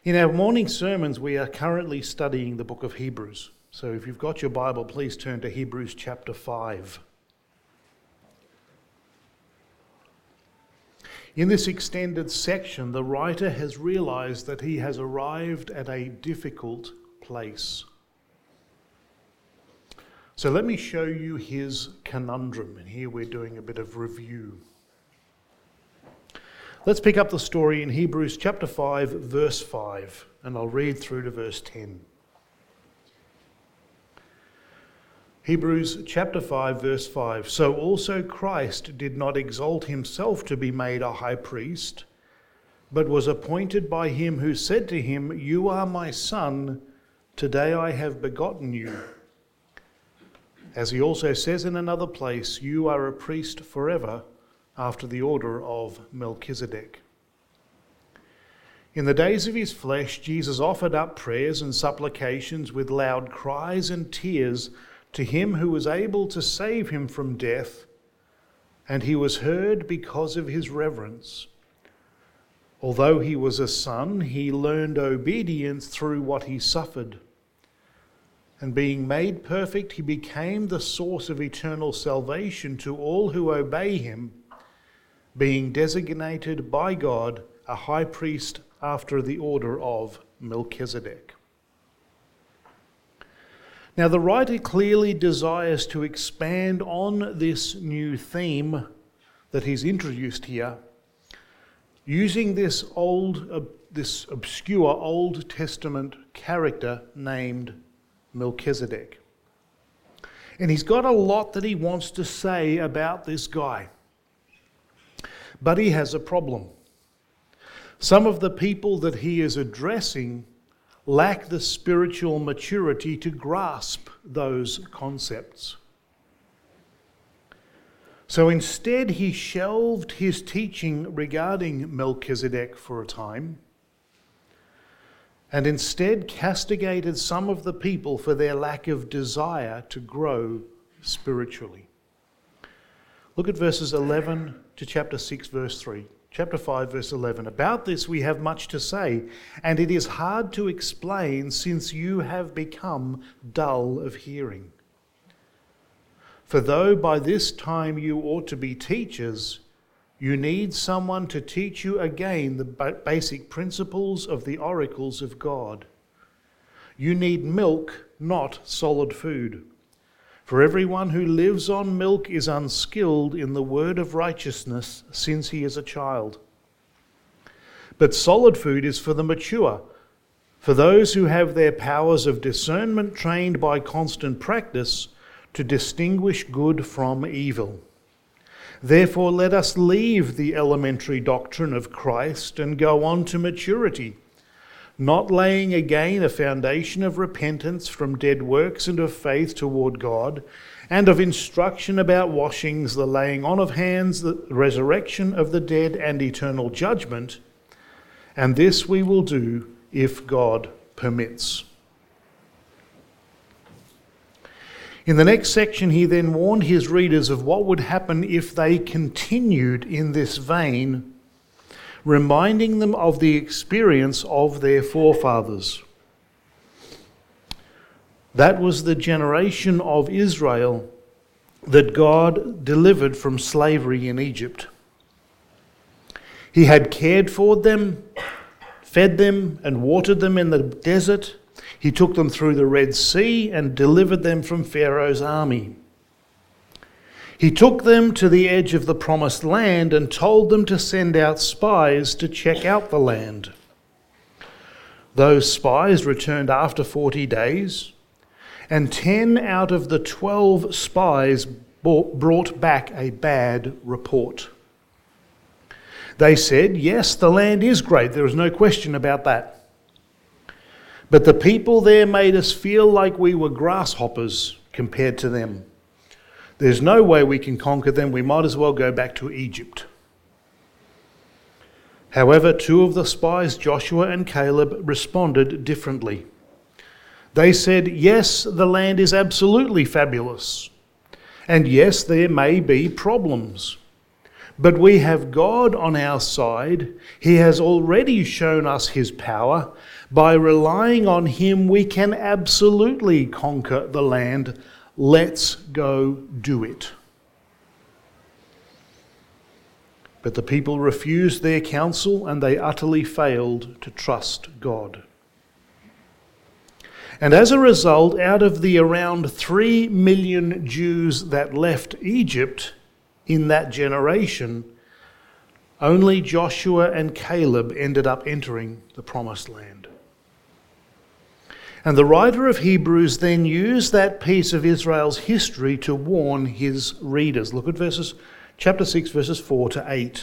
In our morning sermons, we are currently studying the book of Hebrews. So if you've got your Bible, please turn to Hebrews chapter 5. In this extended section, the writer has realized that he has arrived at a difficult place. So let me show you his conundrum, and here we're doing a bit of review. Let's pick up the story in Hebrews chapter 5, verse 5, and I'll read through to verse 10. Hebrews chapter 5, verse 5. So also Christ did not exalt himself to be made a high priest, but was appointed by him who said to him, "You are my son, today I have begotten you." As he also says in another place, "You are a priest forever, after the order of Melchizedek." In the days of his flesh, Jesus offered up prayers and supplications with loud cries and tears to him who was able to save him from death, and he was heard because of his reverence. Although he was a son, he learned obedience through what he suffered. And being made perfect, he became the source of eternal salvation to all who obey him, being designated by God a high priest after the order of Melchizedek. Now, the writer clearly desires to expand on this new theme that he's introduced here, using this obscure Old Testament character named Melchizedek. And he's got a lot that he wants to say about this guy. But he has a problem. Some of the people that he is addressing lack the spiritual maturity to grasp those concepts. So instead, he shelved his teaching regarding Melchizedek for a time, and instead castigated some of the people for their lack of desire to grow spiritually. Look at verses 11 to chapter 6, verse 3. Chapter 5, verse 11. About this we have much to say, and it is hard to explain since you have become dull of hearing. For though by this time you ought to be teachers, you need someone to teach you again the basic principles of the oracles of God. You need milk, not solid food. For everyone who lives on milk is unskilled in the word of righteousness since he is a child. But solid food is for the mature, for those who have their powers of discernment trained by constant practice to distinguish good from evil. Therefore, let us leave the elementary doctrine of Christ and go on to maturity, not laying again a foundation of repentance from dead works and of faith toward God, and of instruction about washings, the laying on of hands, the resurrection of the dead, and eternal judgment. And this we will do if God permits. In the next section, he then warned his readers of what would happen if they continued in this vein, reminding them of the experience of their forefathers. That was the generation of Israel that God delivered from slavery in Egypt. He had cared for them, fed them, and watered them in the desert. He took them through the Red Sea and delivered them from Pharaoh's army. He took them to the edge of the promised land and told them to send out spies to check out the land. Those spies returned after 40 days, and 10 out of the 12 spies brought back a bad report. They said, "Yes, the land is great, there is no question about that. But the people there made us feel like we were grasshoppers compared to them. There's no way we can conquer them. We might as well go back to Egypt." However, 2 of the spies, Joshua and Caleb, responded differently. They said, "Yes, the land is absolutely fabulous. And yes, there may be problems. But we have God on our side. He has already shown us his power. By relying on him, we can absolutely conquer the land. Let's go do it. But the people refused their counsel and they utterly failed to trust God. And as a result, out of the around 3 million Jews that left Egypt in that generation, only Joshua and Caleb ended up entering the Promised Land. And the writer of Hebrews then used that piece of Israel's history to warn his readers. Look at chapter 6, verses 4 to 8.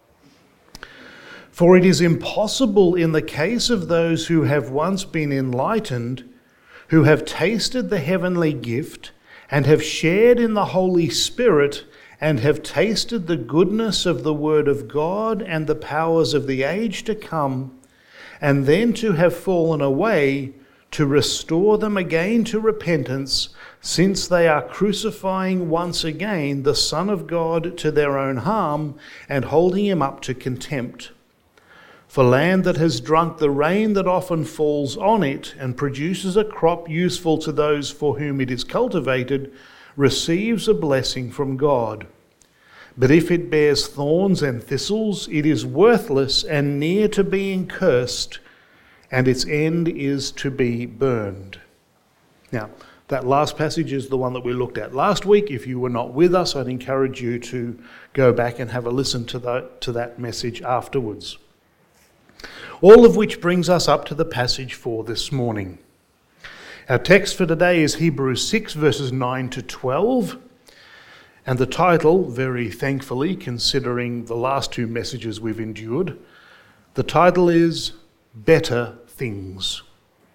For it is impossible in the case of those who have once been enlightened, who have tasted the heavenly gift and have shared in the Holy Spirit and have tasted the goodness of the Word of God and the powers of the age to come, and then to have fallen away, to restore them again to repentance, since they are crucifying once again the Son of God to their own harm and holding him up to contempt. For land that has drunk the rain that often falls on it and produces a crop useful to those for whom it is cultivated, receives a blessing from God. But if it bears thorns and thistles, it is worthless and near to being cursed, and its end is to be burned. Now, that last passage is the one that we looked at last week. If you were not with us, I'd encourage you to go back and have a listen to that message afterwards. All of which brings us up to the passage for this morning. Our text for today is Hebrews 6, verses 9 to 12. And the title, very thankfully, considering the last two messages we've endured, the title is Better Things.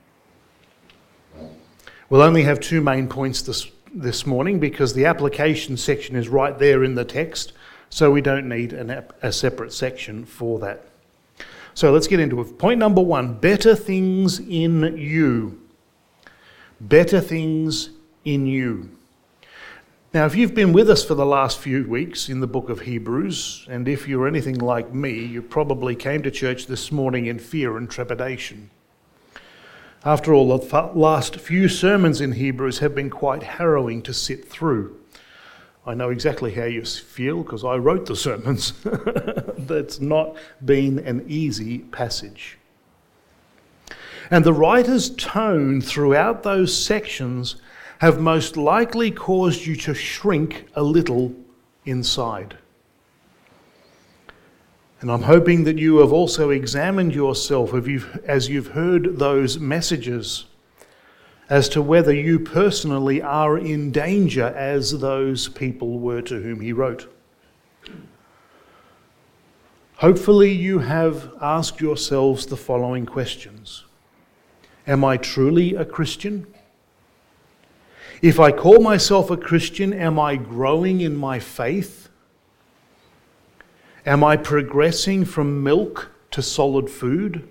We'll only have two main points this morning because the application section is right there in the text, so we don't need a separate section for that. So let's get into it. Point number one, better things in you. Better things in you. Now, if you've been with us for the last few weeks in the book of Hebrews, and if you're anything like me, you probably came to church this morning in fear and trepidation. After all, the last few sermons in Hebrews have been quite harrowing to sit through. I know exactly how you feel because I wrote the sermons. That's not been an easy passage. And the writer's tone throughout those sections have most likely caused you to shrink a little inside. And I'm hoping that you have also examined yourself as you've heard those messages as to whether you personally are in danger as those people were to whom he wrote. Hopefully you have asked yourselves the following questions. Am I truly a Christian? If I call myself a Christian, am I growing in my faith? Am I progressing from milk to solid food?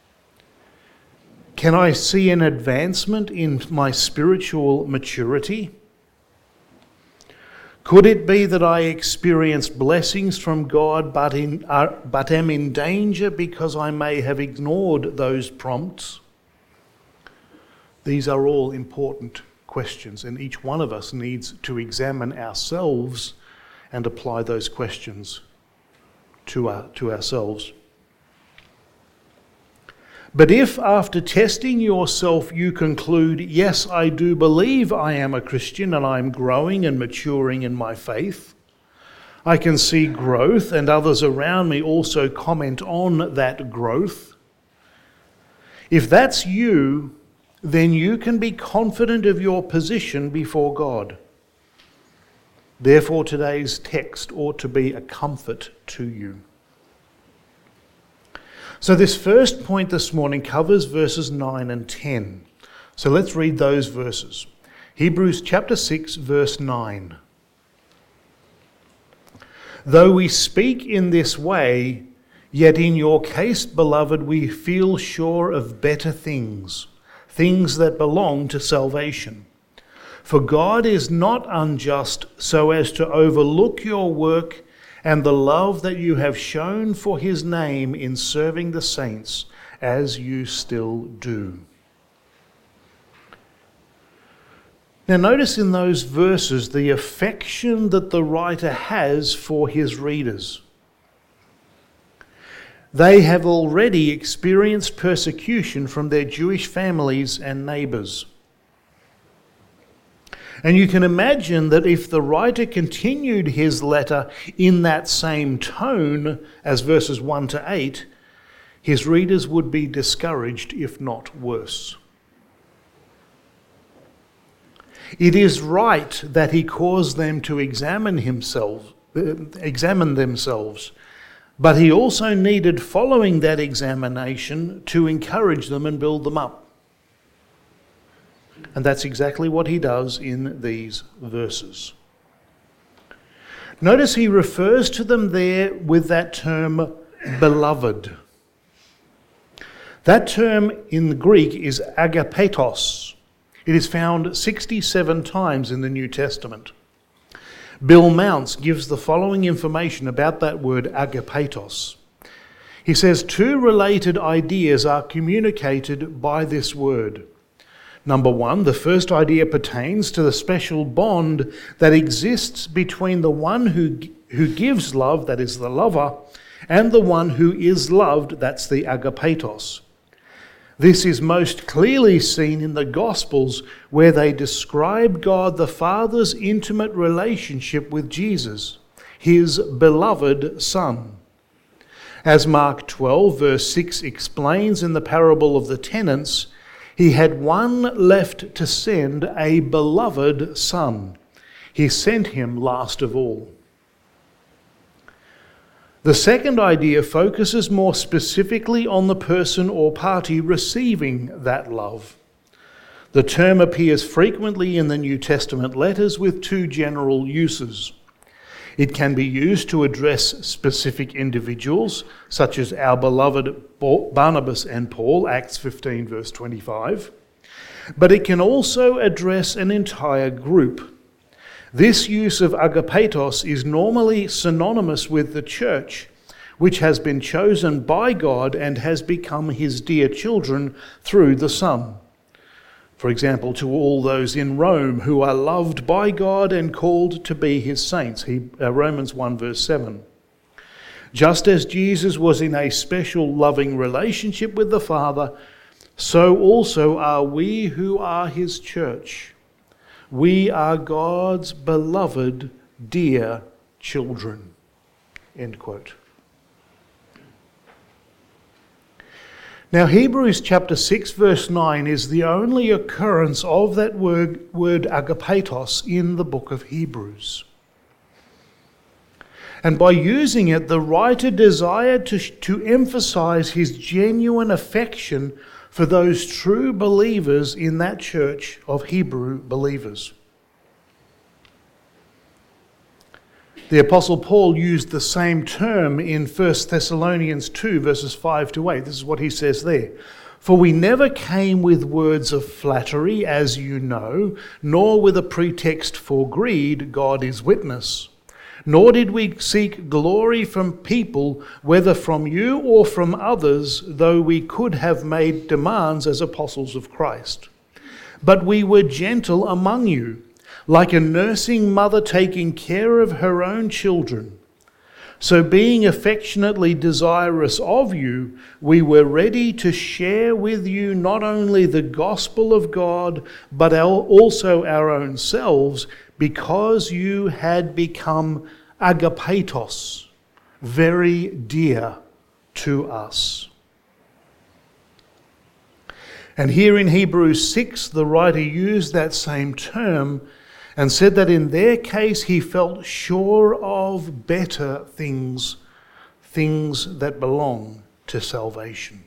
Can I see an advancement in my spiritual maturity? Could it be that I experienced blessings from God but am in danger because I may have ignored those prompts? These are all important questions, and each one of us needs to examine ourselves and apply those questions to ourselves. But if after testing yourself you conclude, yes, I do believe I am a Christian and I'm growing and maturing in my faith, I can see growth and others around me also comment on that growth. If that's you, then you can be confident of your position before God. Therefore, today's text ought to be a comfort to you. So this first point this morning covers verses 9 and 10. So let's read those verses. Hebrews chapter 6, verse 9. Though we speak in this way, yet in your case, beloved, we feel sure of better things, things that belong to salvation. For God is not unjust so as to overlook your work and the love that you have shown for his name in serving the saints, as you still do. Now notice in those verses the affection that the writer has for his readers. They have already experienced persecution from their Jewish families and neighbours. And you can imagine that if the writer continued his letter in that same tone as verses 1 to 8, his readers would be discouraged, if not worse. It is right that he caused them to examine themselves, but he also needed, following that examination, to encourage them and build them up. And that's exactly what he does in these verses. Notice he refers to them there with that term, beloved. That term in the Greek is agapetos. It is found 67 times in the New Testament. Bill Mounce gives the following information about that word agapetos. He says 2 related ideas are communicated by this word. Number 1, the first idea pertains to the special bond that exists between the one who gives love, that is the lover, and the one who is loved, that's the agapetos. This is most clearly seen in the Gospels, where they describe God the Father's intimate relationship with Jesus, his beloved Son. As Mark 12 verse 6 explains in the parable of the tenants, he had one left to send, a beloved son. He sent him last of all. The second idea focuses more specifically on the person or party receiving that love. The term appears frequently in the New Testament letters with 2 general uses. It can be used to address specific individuals, such as our beloved Barnabas and Paul, Acts 15 verse 25. But it can also address an entire group. This use of agapetos is normally synonymous with the church, which has been chosen by God and has become his dear children through the Son. For example, to all those in Rome who are loved by God and called to be his saints, Romans 1 verse 7. Just as Jesus was in a special loving relationship with the Father, so also are we who are his church. We are God's beloved, dear children. End quote. Now, Hebrews chapter 6 verse 9 is the only occurrence of that word agapetos in the book of Hebrews. And by using it, the writer desired to emphasize his genuine affection for those true believers in that church of Hebrew believers. The Apostle Paul used the same term in 1 Thessalonians 2 verses 5 to 8. This is what he says there. For we never came with words of flattery, as you know, nor with a pretext for greed, God is witness. Nor did we seek glory from people, whether from you or from others, though we could have made demands as apostles of Christ. But we were gentle among you, like a nursing mother taking care of her own children. So being affectionately desirous of you, we were ready to share with you not only the gospel of God, but also our own selves, because you had become agapetos, very dear to us. And here in Hebrews 6, the writer used that same term and said that in their case he felt sure of better things, things that belong to salvation.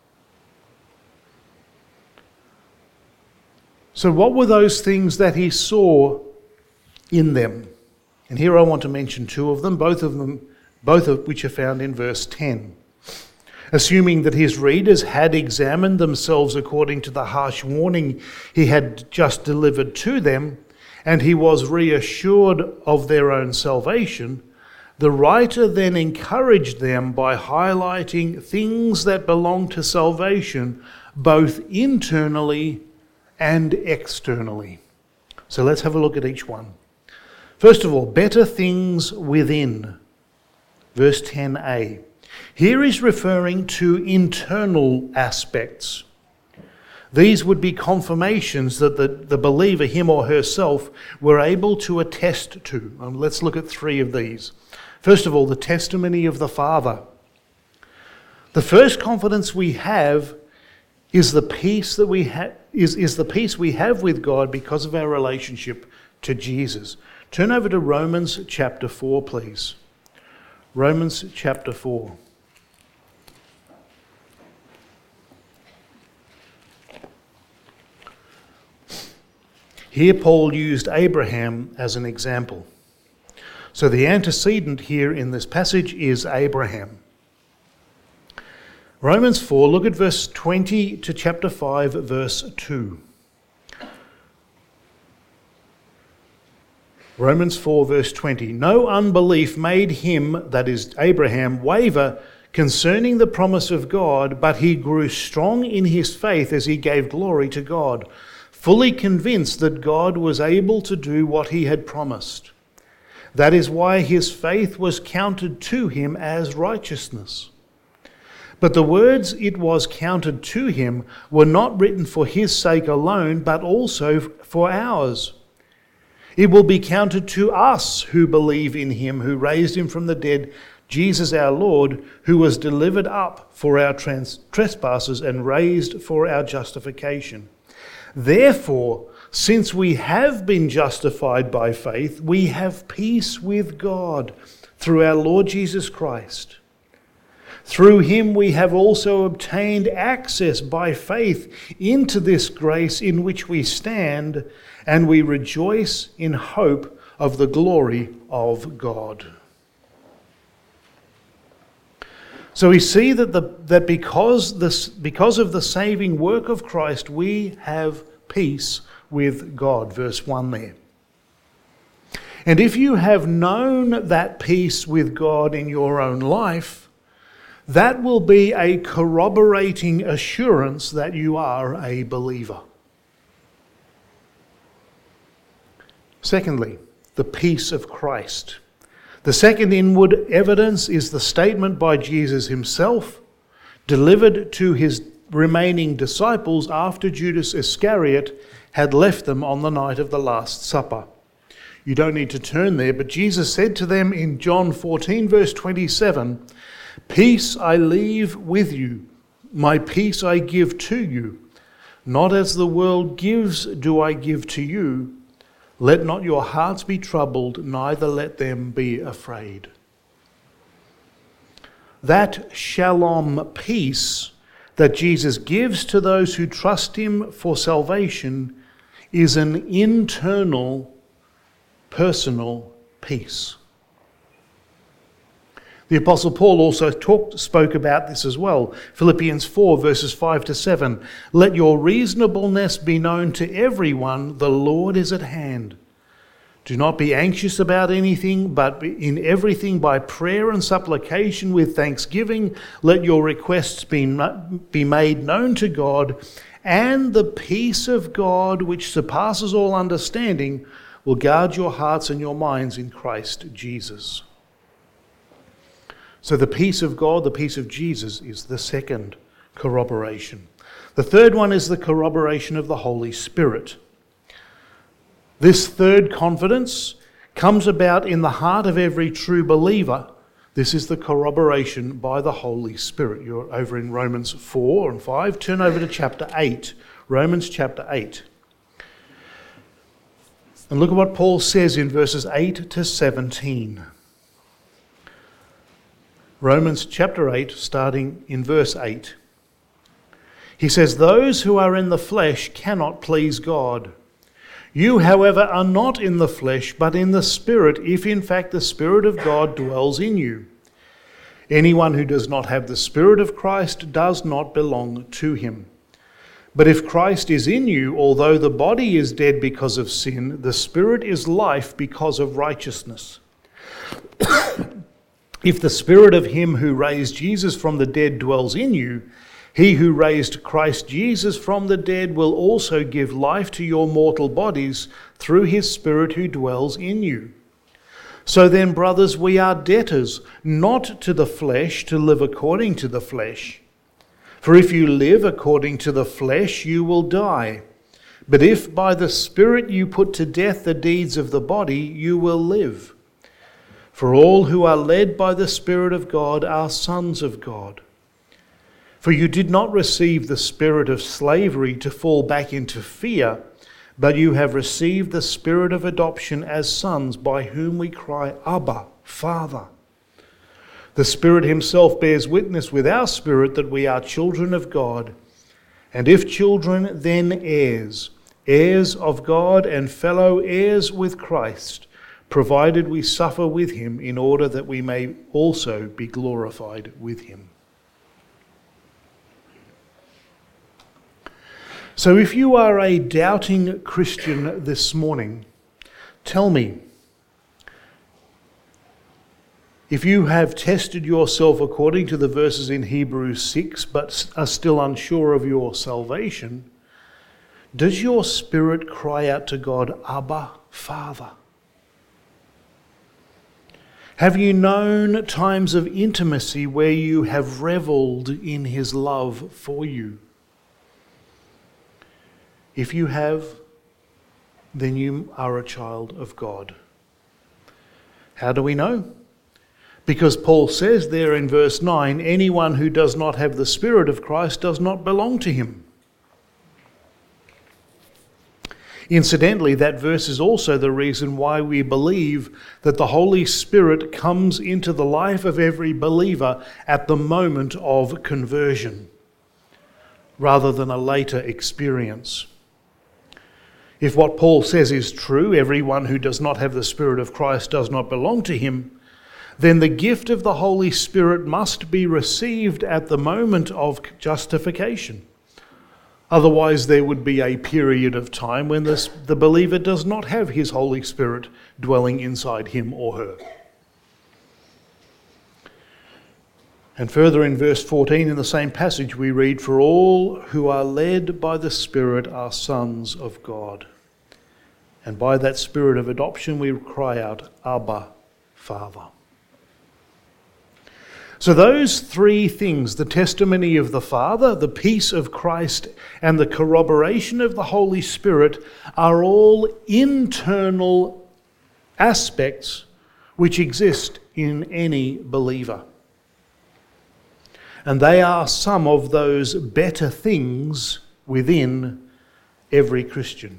So what were those things that he saw in them? And here I want to mention 2 of them, both of which are found in verse 10. Assuming that his readers had examined themselves according to the harsh warning he had just delivered to them, and he was reassured of their own salvation, The writer then encouraged them by highlighting things that belong to salvation, both internally and externally. So let's have a look at each one. First of all, better things within. Verse 10a. Here is referring to internal aspects. These would be confirmations that the believer, him or herself, were able to attest to. Let's look at three of these. First of all, the testimony of the Father. The first confidence we have is the peace that we is the peace we have with God because of our relationship to Jesus. Turn over to Romans chapter 4, please. Romans chapter 4. Here Paul used Abraham as an example. So the antecedent here in this passage is Abraham. Romans 4, look at verse 20 to chapter 5, verse 2. Romans 4, verse 20. No unbelief made him, that is Abraham, waver concerning the promise of God, but he grew strong in his faith as he gave glory to God, fully convinced that God was able to do what he had promised. That is why his faith was counted to him as righteousness. But the words "it was counted to him" were not written for his sake alone, but also for ours. It will be counted to us who believe in him who raised him from the dead, Jesus our Lord, who was delivered up for our trespasses and raised for our justification. Therefore, since we have been justified by faith, we have peace with God through our Lord Jesus Christ. Through him we have also obtained access by faith into this grace in which we stand, and we rejoice in hope of the glory of God. So we see that because of the saving work of Christ, we have peace with God. Verse 1 there. And if you have known that peace with God in your own life, that will be a corroborating assurance that you are a believer. Secondly, the peace of Christ. The second inward evidence is the statement by Jesus himself, delivered to his remaining disciples after Judas Iscariot had left them on the night of the Last Supper. You don't need to turn there, but Jesus said to them in John 14, verse 27, "Peace I leave with you, my peace I give to you. Not as the world gives do I give to you. Let not your hearts be troubled, neither let them be afraid." That shalom peace that Jesus gives to those who trust him for salvation is an internal, personal peace. The Apostle Paul also spoke about this as well. Philippians 4, verses 5 to 7. Let your reasonableness be known to everyone. The Lord is at hand. Do not be anxious about anything, but in everything by prayer and supplication with thanksgiving, let your requests be made known to God, and the peace of God, which surpasses all understanding, will guard your hearts and your minds in Christ Jesus. So the peace of God, the peace of Jesus, is the second corroboration. The third one is the corroboration of the Holy Spirit. This third confidence comes about in the heart of every true believer. This is the corroboration by the Holy Spirit. You're over in Romans 4 and 5. Turn over to chapter 8, Romans chapter 8. And look at what Paul says in verses 8 to 17. Romans chapter 8, starting in verse 8. He says, "Those who are in the flesh cannot please God. You, however, are not in the flesh, but in the Spirit, if in fact the Spirit of God dwells in you. Anyone who does not have the Spirit of Christ does not belong to him. But if Christ is in you, although the body is dead because of sin, the Spirit is life because of righteousness. If the Spirit of him who raised Jesus from the dead dwells in you, he who raised Christ Jesus from the dead will also give life to your mortal bodies through his Spirit who dwells in you. So then, brothers, we are debtors, not to the flesh, to live according to the flesh. For if you live according to the flesh, you will die. But if by the Spirit you put to death the deeds of the body, you will live. For all who are led by the Spirit of God are sons of God. For you did not receive the spirit of slavery to fall back into fear, but you have received the Spirit of adoption as sons, by whom we cry, Abba, Father. The Spirit himself bears witness with our spirit that we are children of God. And if children, then heirs, heirs of God and fellow heirs with Christ, provided we suffer with him, in order that we may also be glorified with him. So if you are a doubting Christian this morning, tell me, if you have tested yourself according to the verses in Hebrews 6 but are still unsure of your salvation, does your spirit cry out to God, Abba, Father? Have you known times of intimacy where you have revelled in his love for you? If you have, then you are a child of God. How do we know? Because Paul says there in verse 9, anyone who does not have the Spirit of Christ does not belong to him. Incidentally, that verse is also the reason why we believe that the Holy Spirit comes into the life of every believer at the moment of conversion, rather than a later experience. If what Paul says is true, everyone who does not have the Spirit of Christ does not belong to him, then the gift of the Holy Spirit must be received at the moment of justification. Otherwise, there would be a period of time when the believer does not have his Holy Spirit dwelling inside him or her. And further in verse 14 in the same passage we read, for all who are led by the Spirit are sons of God. And by that Spirit of adoption we cry out, Abba, Father. So those three things, the testimony of the Father, the peace of Christ, and the corroboration of the Holy Spirit, are all internal aspects which exist in any believer. And they are some of those better things within every Christian.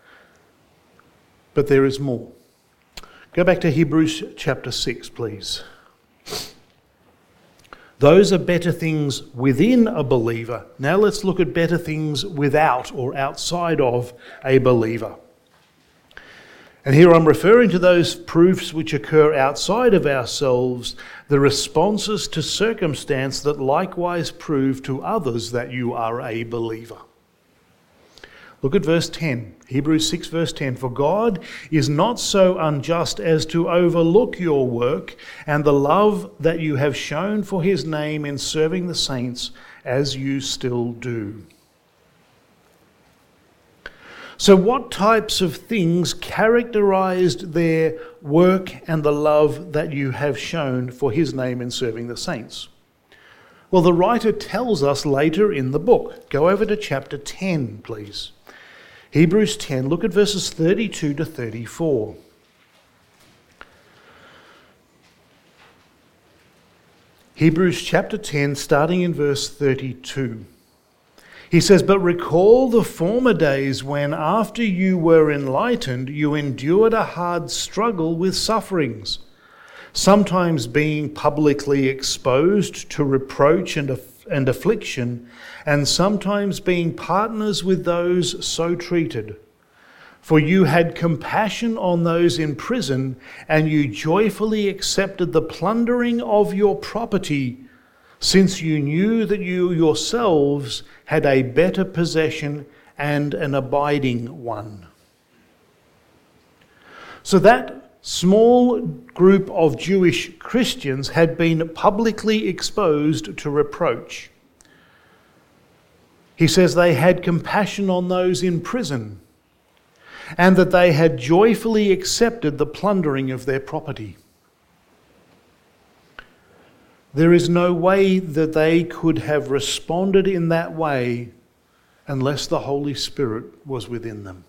But there is more. Go back to Hebrews chapter 6, please. Those are better things within a believer. Now let's look at better things without or outside of a believer. And here I'm referring to those proofs which occur outside of ourselves, the responses to circumstance that likewise prove to others that you are a believer. Look at verse 10, Hebrews 6 verse 10. For God is not so unjust as to overlook your work and the love that you have shown for his name in serving the saints, as you still do. So what types of things characterized their work and the love that you have shown for his name in serving the saints? Well, the writer tells us later in the book. Go over to chapter 10, please. Hebrews 10, look at verses 32 to 34. Hebrews chapter 10, starting in verse 32. He says, but recall the former days when, after you were enlightened, you endured a hard struggle with sufferings, sometimes being publicly exposed to reproach and affliction, and sometimes being partners with those so treated. For you had compassion on those in prison, and you joyfully accepted the plundering of your property, since you knew that you yourselves had a better possession and an abiding one. So that small group of Jewish Christians had been publicly exposed to reproach. He says they had compassion on those in prison and that they had joyfully accepted the plundering of their property. There is no way that they could have responded in that way unless the Holy Spirit was within them.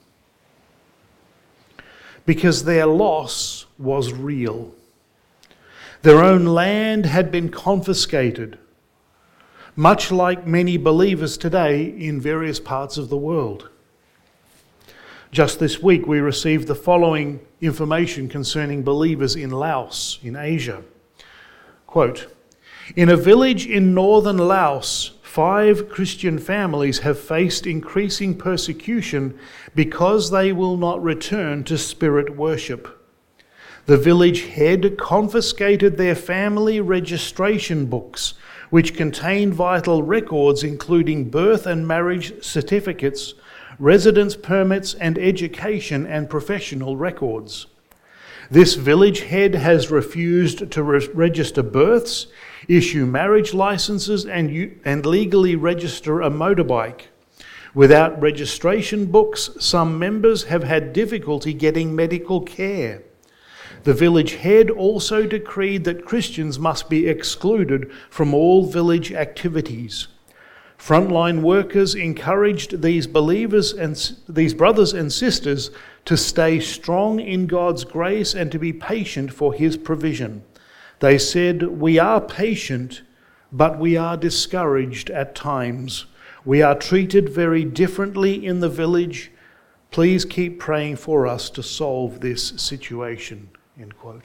Because their loss was real. Their own land had been confiscated, much like many believers today in various parts of the world. Just this week we received the following information concerning believers in Laos, in Asia. Quote, "In a village in northern Laos, 5 Christian families have faced increasing persecution because they will not return to spirit worship. The village head confiscated their family registration books, which contained vital records including birth and marriage certificates, residence permits, and education and professional records. This village head has refused to register births, issue marriage licenses, and legally register a motorbike. Without registration books, some members have had difficulty getting medical care. The village head also decreed that Christians must be excluded from all village activities. Frontline workers encouraged these believers and these brothers and sisters to stay strong in God's grace and to be patient for His provision. They said, 'We are patient, but we are discouraged at times. We are treated very differently in the village. Please keep praying for us to solve this situation.'" End quote.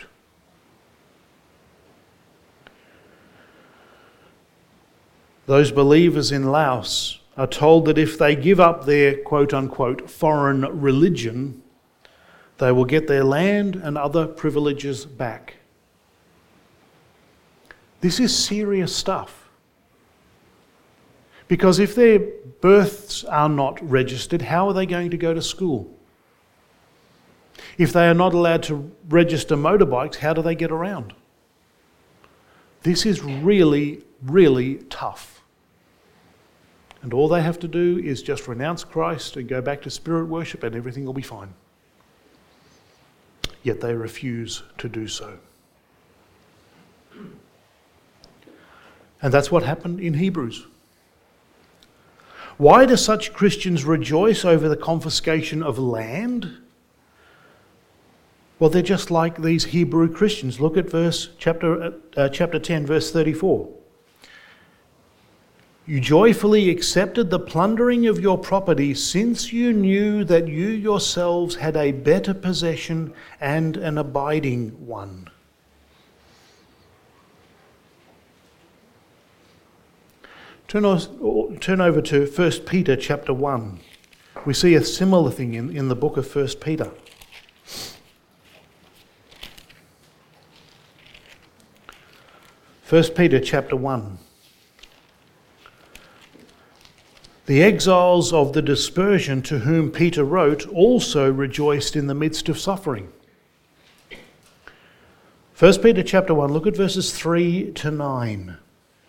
Those believers in Laos are told that if they give up their quote-unquote foreign religion, they will get their land and other privileges back. This is serious stuff. Because if their births are not registered, how are they going to go to school? If they are not allowed to register motorbikes, how do they get around? This is really, really tough. And all they have to do is just renounce Christ and go back to spirit worship and everything will be fine. Yet they refuse to do so. And that's what happened in Hebrews. Why do such Christians rejoice over the confiscation of land? Well, they're just like these Hebrew Christians. Look at chapter 10, verse 34. "You joyfully accepted the plundering of your property since you knew that you yourselves had a better possession and an abiding one." Turn over to 1 Peter chapter 1. We see a similar thing in the book of 1 Peter. First Peter chapter 1. "The exiles of the dispersion to whom Peter wrote also rejoiced in the midst of suffering." 1 Peter chapter 1, look at verses 3 to 9.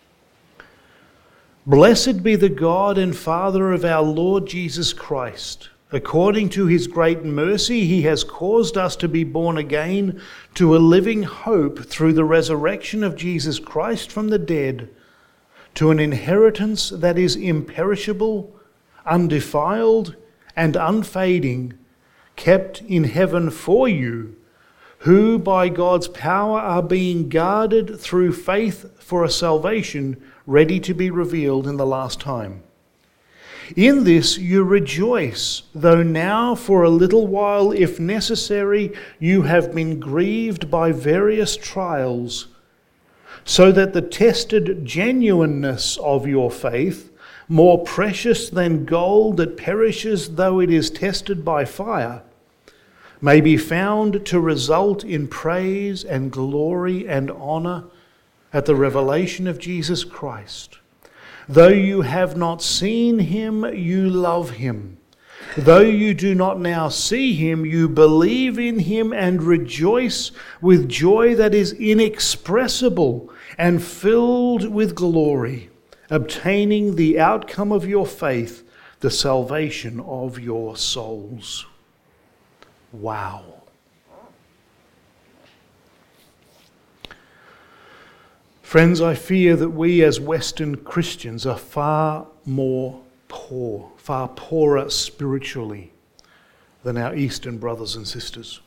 "Blessed be the God and Father of our Lord Jesus Christ. According to His great mercy, He has caused us to be born again to a living hope through the resurrection of Jesus Christ from the dead, to an inheritance that is imperishable, undefiled, and unfading, kept in heaven for you, who by God's power are being guarded through faith for a salvation ready to be revealed in the last time. In this you rejoice, though now for a little while, if necessary, you have been grieved by various trials, so that the tested genuineness of your faith, more precious than gold that perishes though it is tested by fire, may be found to result in praise and glory and honour at the revelation of Jesus Christ. Though you have not seen Him, you love Him. Though you do not now see him, you believe in him and rejoice with joy that is inexpressible and filled with glory, obtaining the outcome of your faith, the salvation of your souls. Wow. Friends, I fear that we as Western Christians are far poorer spiritually than our Eastern brothers and sisters.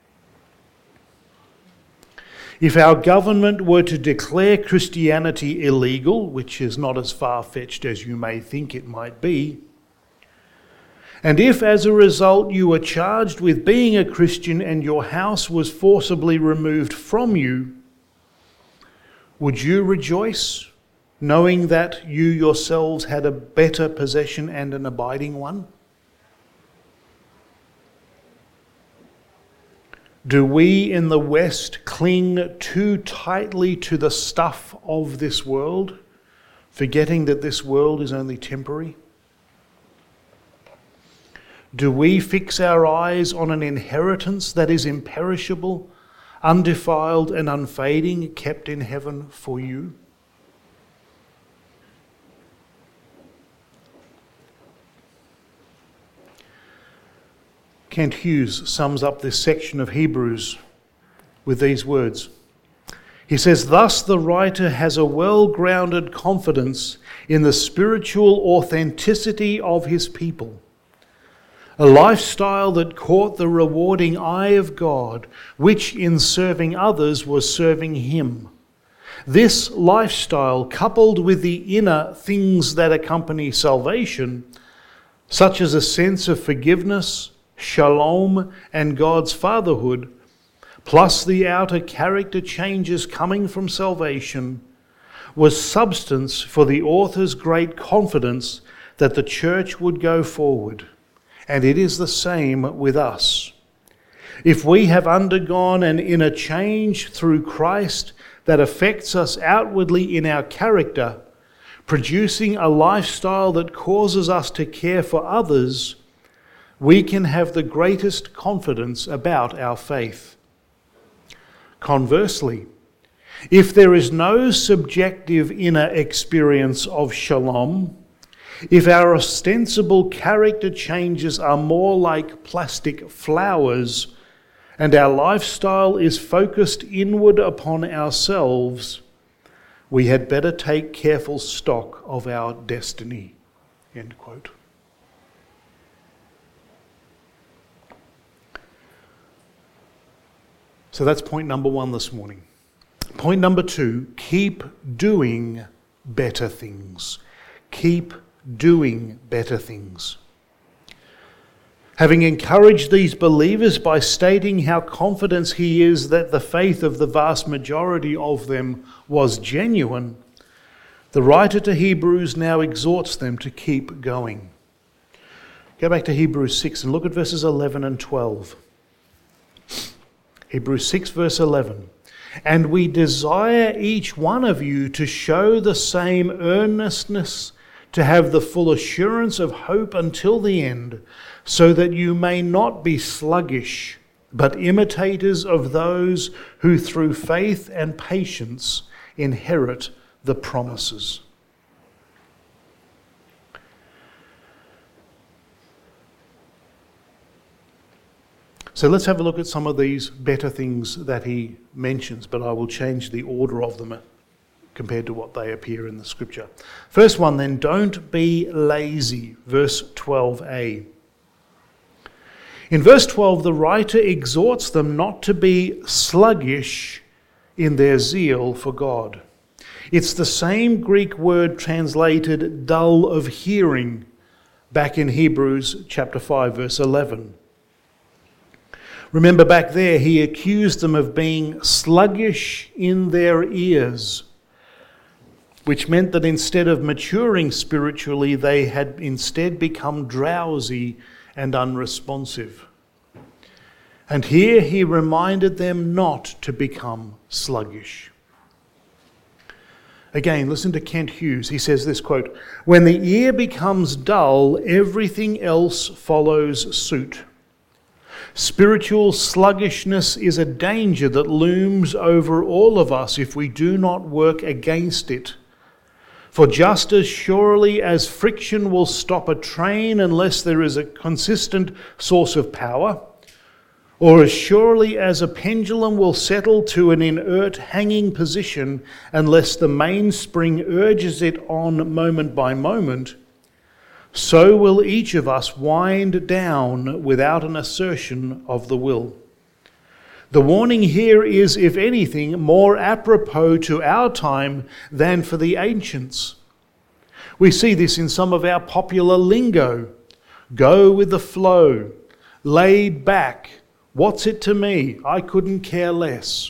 If our government were to declare Christianity illegal, which is not as far-fetched as you may think it might be, and if as a result you were charged with being a Christian and your house was forcibly removed from you, would you rejoice, knowing that you yourselves had a better possession and an abiding one? Do we in the West cling too tightly to the stuff of this world, forgetting that this world is only temporary? Do we fix our eyes on an inheritance that is imperishable, undefiled and unfading, kept in heaven for you? Kent Hughes sums up this section of Hebrews with these words. He says, "Thus the writer has a well-grounded confidence in the spiritual authenticity of his people, a lifestyle that caught the rewarding eye of God, which in serving others was serving him. This lifestyle, coupled with the inner things that accompany salvation, such as a sense of forgiveness, shalom, and God's fatherhood, plus the outer character changes coming from salvation, was substance for the author's great confidence that the church would go forward. And it is the same with us. If we have undergone an inner change through Christ that affects us outwardly in our character, producing a lifestyle that causes us to care for others, we can have the greatest confidence about our faith. Conversely, if there is no subjective inner experience of shalom, if our ostensible character changes are more like plastic flowers and our lifestyle is focused inward upon ourselves, we had better take careful stock of our destiny." End quote. So that's point number one this morning. Point number two, keep doing better things. Keep doing better things. Having encouraged these believers by stating how confident he is that the faith of the vast majority of them was genuine, the writer to Hebrews now exhorts them to keep going. Go back to Hebrews 6 and look at verses 11 and 12. Hebrews 6 verse 11. "And we desire each one of you to show the same earnestness, to have the full assurance of hope until the end, so that you may not be sluggish, but imitators of those who through faith and patience inherit the promises." So let's have a look at some of these better things that he mentions, but I will change the order of them compared to what they appear in the scripture. First one then, don't be lazy, verse 12a. In verse 12, the writer exhorts them not to be sluggish in their zeal for God. It's the same Greek word translated dull of hearing back in Hebrews chapter 5, verse 11. Remember back there, he accused them of being sluggish in their ears, which meant that instead of maturing spiritually, they had instead become drowsy and unresponsive. And here he reminded them not to become sluggish. Again, listen to Kent Hughes. He says this, quote, "When the ear becomes dull, everything else follows suit. Spiritual sluggishness is a danger that looms over all of us if we do not work against it. For just as surely as friction will stop a train unless there is a consistent source of power, or as surely as a pendulum will settle to an inert hanging position unless the mainspring urges it on moment by moment, so will each of us wind down without an assertion of the will. The warning here is, if anything, more apropos to our time than for the ancients. We see this in some of our popular lingo. Go with the flow, laid back, what's it to me? I couldn't care less."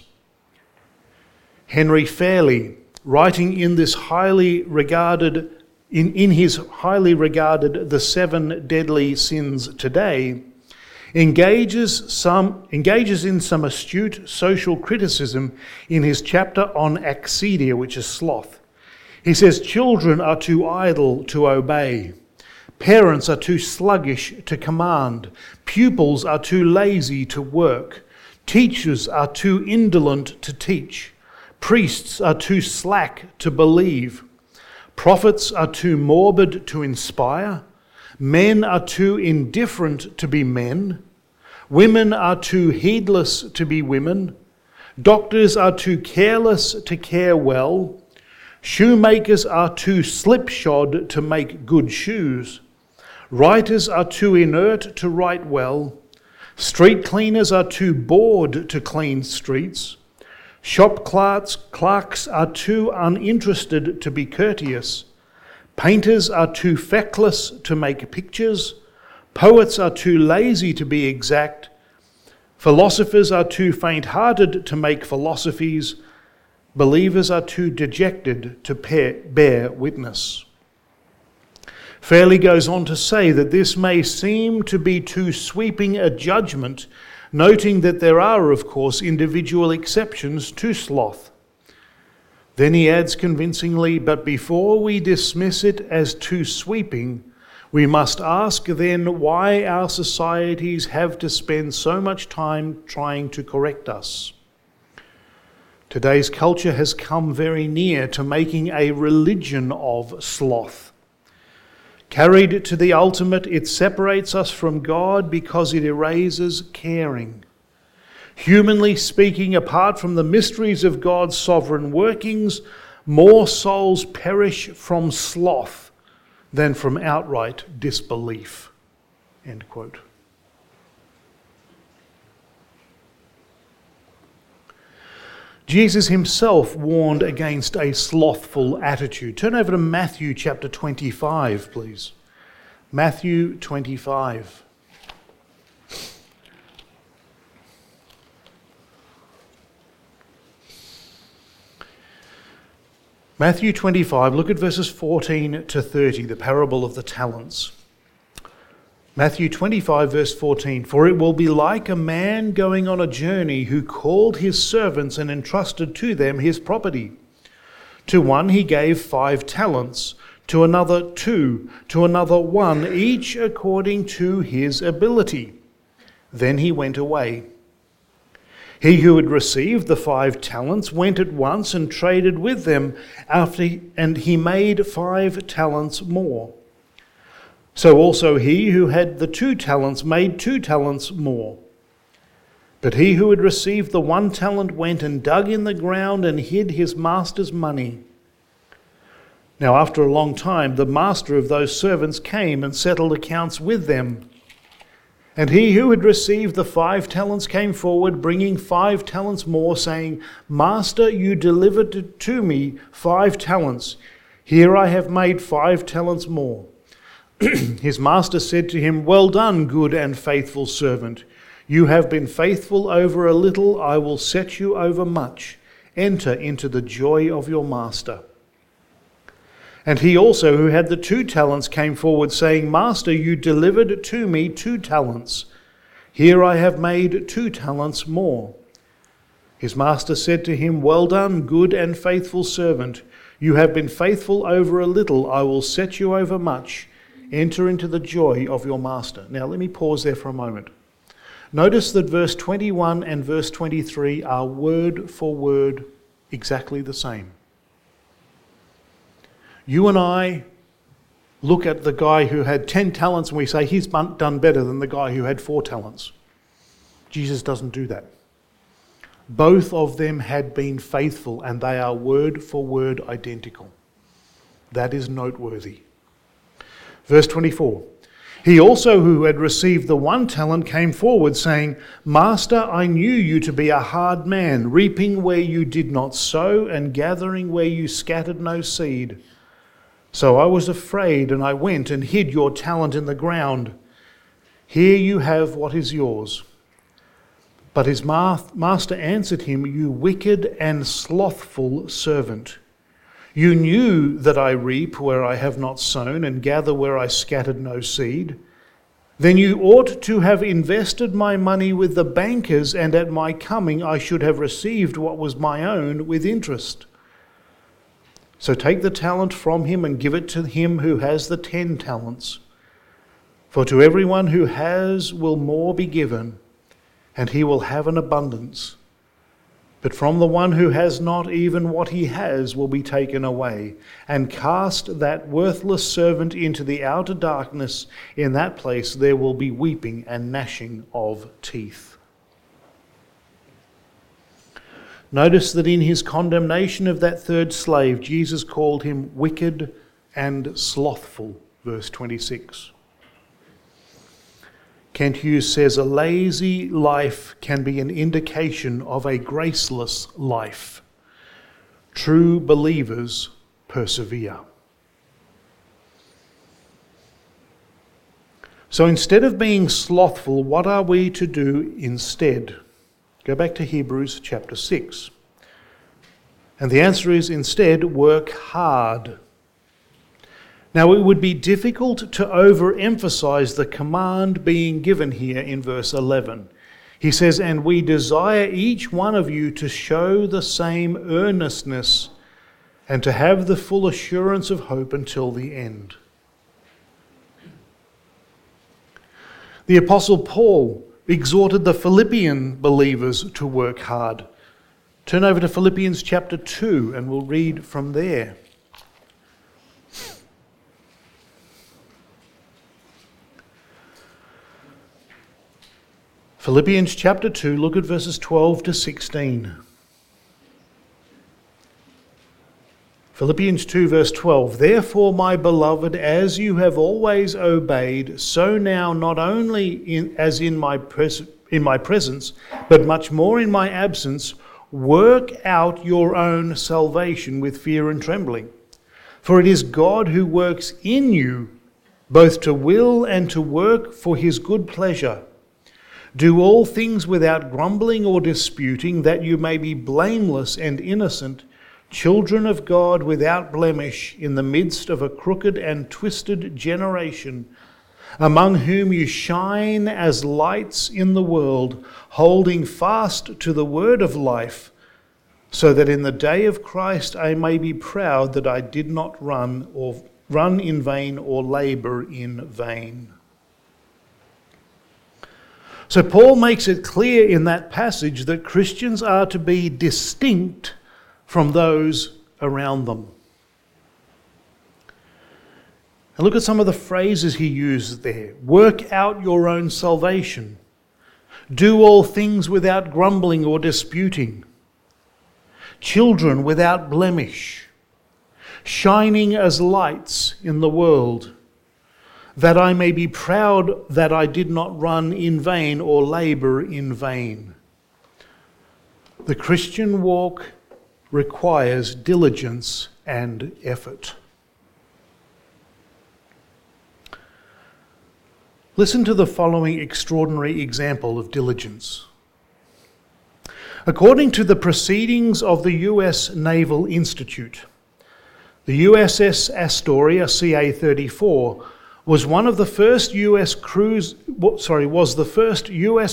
Henry Fairley, writing in this highly regarded, in his highly regarded The Seven Deadly Sins Today, engages in some astute social criticism in his chapter on accidia, which is sloth. He says, "Children are too idle to obey. Parents are too sluggish to command. Pupils are too lazy to work. Teachers are too indolent to teach. Priests are too slack to believe. Prophets are too morbid to inspire. Men are too indifferent to be men. Women are too heedless to be women. Doctors are too careless to care well. Shoemakers are too slipshod to make good shoes. Writers are too inert to write well. Street cleaners are too bored to clean streets. Shop clerks are too uninterested to be courteous. Painters are too feckless to make pictures. Poets are too lazy to be exact. Philosophers are too faint-hearted to make philosophies. Believers are too dejected to bear witness." Fairley goes on to say that this may seem to be too sweeping a judgment, noting that there are, of course, individual exceptions to sloth. Then he adds convincingly, "But before we dismiss it as too sweeping, we must ask then why our societies have to spend so much time trying to correct us. Today's culture has come very near to making a religion of sloth. Carried to the ultimate, it separates us from God because it erases caring. Humanly speaking, apart from the mysteries of God's sovereign workings, more souls perish from sloth than from outright disbelief." End quote. Jesus himself warned against a slothful attitude. Turn over to Matthew chapter 25, please. Matthew 25. Matthew 25, look at verses 14 to 30, the parable of the talents. Matthew 25, verse 14, "For it will be like a man going on a journey who called his servants and entrusted to them his property. To one he gave 5 talents, to another 2, to another 1, each according to his ability. Then he went away. He who had received the 5 talents went at once and traded with them, and he made 5 talents more. So also he who had the 2 talents made 2 talents more. But he who had received the 1 talent went and dug in the ground and hid his master's money. Now after a long time the master of those servants came and settled accounts with them. And he who had received the 5 talents came forward, bringing 5 talents more, saying, 'Master, you delivered to me 5 talents. Here I have made 5 talents more.' His master said to him, 'Well done, good and faithful servant. You have been faithful over a little, I will set you over much. Enter into the joy of your master.' And he also who had the 2 talents came forward, saying, 'Master, you delivered to me 2 talents. Here I have made 2 talents more.' His master said to him, 'Well done, good and faithful servant. You have been faithful over a little, I will set you over much. Enter into the joy of your master." Now let me pause there for a moment. Notice that verse 21 and verse 23 are word for word exactly the same. You and I look at the guy who had 10 talents and we say he's done better than the guy who had 4 talents. Jesus doesn't do that. Both of them had been faithful and they are word for word identical. That is noteworthy. Verse 24. He also who had received the 1 talent came forward saying, "Master, I knew you to be a hard man, reaping where you did not sow and gathering where you scattered no seed. So I was afraid and I went and hid your talent in the ground. Here you have what is yours." But his master answered him, "You wicked and slothful servant. You knew that I reap where I have not sown and gather where I scattered no seed. Then you ought to have invested my money with the bankers, and at my coming I should have received what was my own with interest. So take the talent from him and give it to him who has the 10 talents. For to everyone who has will more be given, and he will have an abundance. But from the one who has not, even what he has will be taken away. And cast that worthless servant into the outer darkness. In that place there will be weeping and gnashing of teeth." Notice that in his condemnation of that third slave, Jesus called him wicked and slothful, verse 26. Kent Hughes says, "A lazy life can be an indication of a graceless life. True believers persevere." So instead of being slothful, what are we to do instead? Go back to Hebrews chapter 6. And the answer is instead, work hard. Now, it would be difficult to overemphasize the command being given here in verse 11. He says, "And we desire each one of you to show the same earnestness and to have the full assurance of hope until the end." The Apostle Paul exhorted the Philippian believers to work hard. Turn over to Philippians chapter 2 and we'll read from there. Philippians chapter 2, look at verses 12 to 16. Philippians 2 verse 12, "Therefore, my beloved, as you have always obeyed, so now not only in my presence, but much more in my absence, work out your own salvation with fear and trembling. For it is God who works in you, both to will and to work for his good pleasure. Do all things without grumbling or disputing, that you may be blameless and innocent, children of God without blemish, in the midst of a crooked and twisted generation, among whom you shine as lights in the world, holding fast to the word of life, so that in the day of Christ I may be proud that I did not run in vain or labour in vain." So Paul makes it clear in that passage that Christians are to be distinct from those around them. And look at some of the phrases he uses there. Work out your own salvation. Do all things without grumbling or disputing. Children without blemish. Shining as lights in the world. That I may be proud that I did not run in vain or labour in vain. The Christian walk requires diligence and effort. Listen to the following extraordinary example of diligence. According to the proceedings of the U.S. Naval Institute, the USS Astoria CA-34 was the first U.S.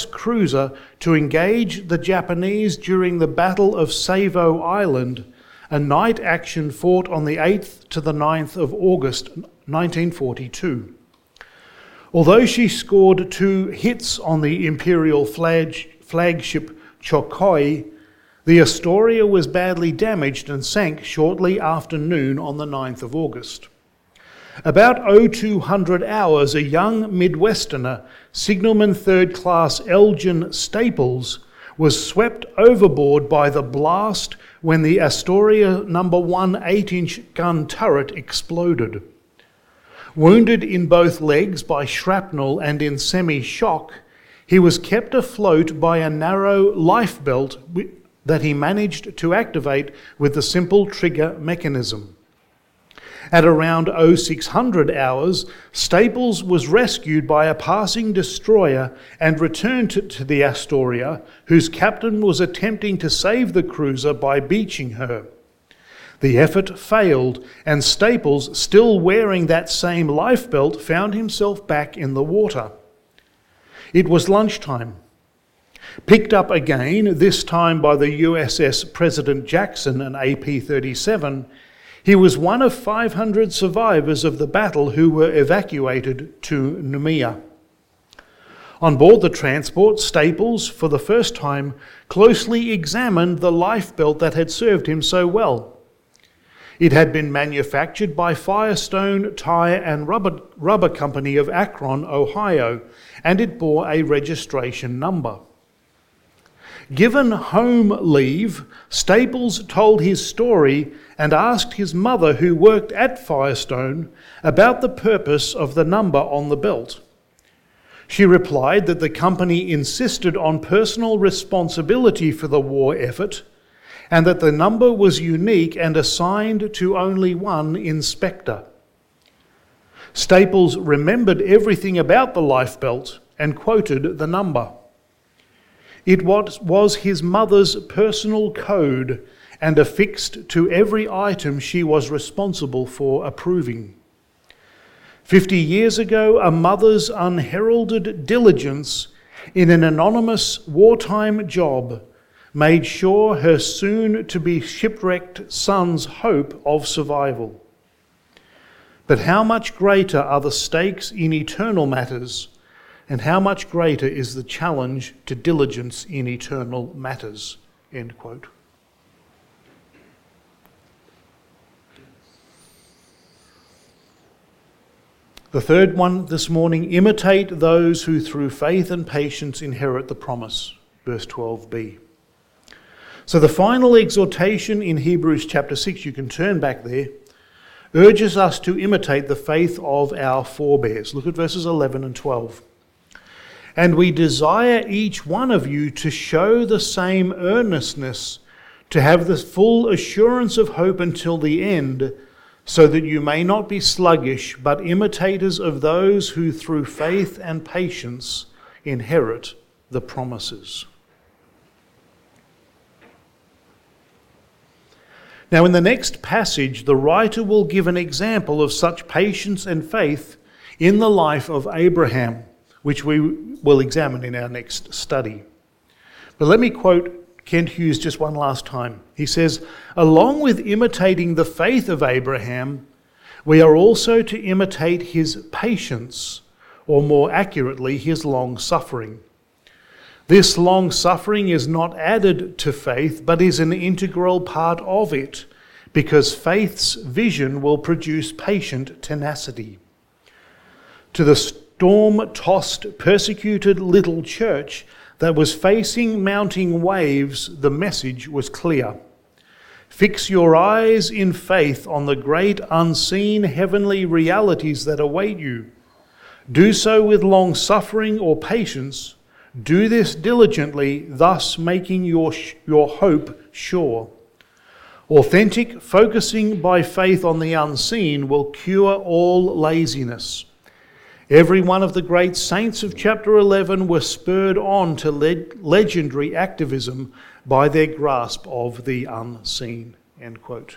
cruiser to engage the Japanese during the Battle of Savo Island, a night action fought on the 8th to the 9th of August 1942. Although she scored 2 hits on the Imperial flagship Chokhoi, the Astoria was badly damaged and sank shortly after noon on the 9th of August. About 0200 hours, a young Midwesterner, signalman 3rd class Elgin Staples, was swept overboard by the blast when the Astoria No. 1 8-inch gun turret exploded. Wounded in both legs by shrapnel and in semi-shock, he was kept afloat by a narrow lifebelt that he managed to activate with the simple trigger mechanism. At around 0600 hours, Staples was rescued by a passing destroyer and returned to the Astoria, whose captain was attempting to save the cruiser by beaching her. The effort failed, and Staples, still wearing that same lifebelt, found himself back in the water. It was lunchtime. Picked up again, this time by the USS President Jackson, an AP-37, he was one of 500 survivors of the battle who were evacuated to Noumea. On board the transport, Staples, for the first time, closely examined the lifebelt that had served him so well. It had been manufactured by Firestone Tire and Rubber Company of Akron, Ohio, and it bore a registration number. Given home leave, Staples told his story and asked his mother, who worked at Firestone, about the purpose of the number on the belt. She replied that the company insisted on personal responsibility for the war effort and that the number was unique and assigned to only one inspector. Staples remembered everything about the lifebelt and quoted the number. It was his mother's personal code and affixed to every item she was responsible for approving. 50 years ago, a mother's unheralded diligence in an anonymous wartime job made sure her soon-to-be shipwrecked son's hope of survival. But how much greater are the stakes in eternal matters, and how much greater is the challenge to diligence in eternal matters." End quote. The third one this morning: imitate those who through faith and patience inherit the promise. Verse 12b. So the final exhortation in Hebrews chapter 6, you can turn back there, urges us to imitate the faith of our forebears. Look at verses 11 and 12. "And we desire each one of you to show the same earnestness, to have the full assurance of hope until the end, so that you may not be sluggish, but imitators of those who through faith and patience inherit the promises." Now, in the next passage, the writer will give an example of such patience and faith in the life of Abraham, which we will examine in our next study. But let me quote Kent Hughes just one last time. He says, "Along with imitating the faith of Abraham, we are also to imitate his patience, or more accurately, his long-suffering. This long-suffering is not added to faith, but is an integral part of it, because faith's vision will produce patient tenacity. To the storm-tossed, persecuted little church that was facing mounting waves, the message was clear. Fix your eyes in faith on the great unseen heavenly realities that await you. Do so with long-suffering or patience. Do this diligently, thus making your hope sure. Authentic focusing by faith on the unseen will cure all laziness. Every one of the great saints of chapter 11 were spurred on to legendary activism by their grasp of the unseen." End quote.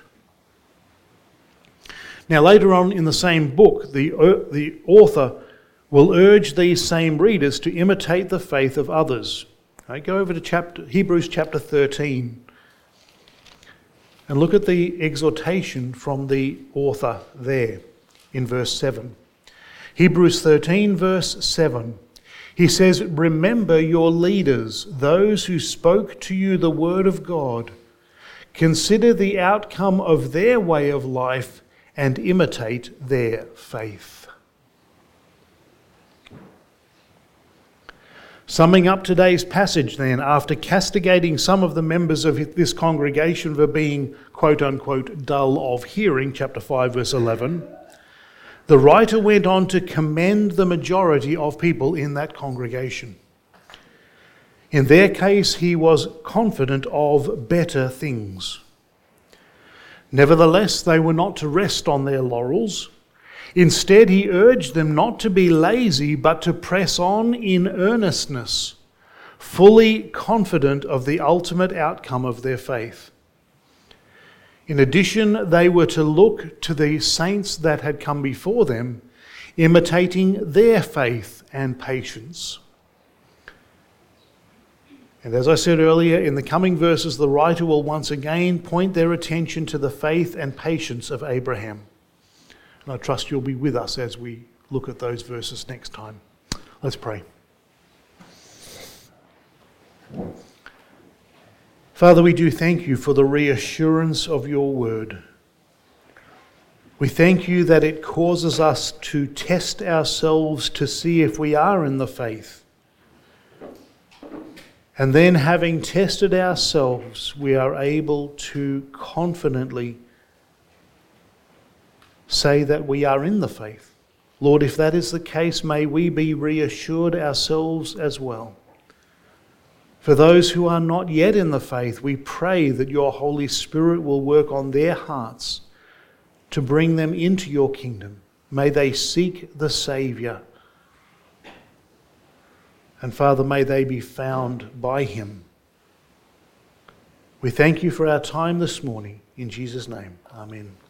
Now, later on in the same book, the author will urge these same readers to imitate the faith of others. Go over to Hebrews chapter 13. And look at the exhortation from the author there in verse 7. Hebrews 13, verse 7. He says, "Remember your leaders, those who spoke to you the word of God. Consider the outcome of their way of life and imitate their faith." Summing up today's passage then, after castigating some of the members of this congregation for being quote-unquote dull of hearing, chapter 5, verse 11, the writer went on to commend the majority of people in that congregation. In their case, he was confident of better things. Nevertheless, they were not to rest on their laurels. Instead, he urged them not to be lazy, but to press on in earnestness, fully confident of the ultimate outcome of their faith. In addition, they were to look to the saints that had come before them, imitating their faith and patience. And as I said earlier, in the coming verses, the writer will once again point their attention to the faith and patience of Abraham. And I trust you'll be with us as we look at those verses next time. Let's pray. Father, we do thank you for the reassurance of your word. We thank you that it causes us to test ourselves to see if we are in the faith. And then, having tested ourselves, we are able to confidently say that we are in the faith. Lord, if that is the case, may we be reassured ourselves as well. For those who are not yet in the faith, we pray that your Holy Spirit will work on their hearts to bring them into your kingdom. May they seek the Saviour. And Father, may they be found by him. We thank you for our time this morning. In Jesus' name, amen.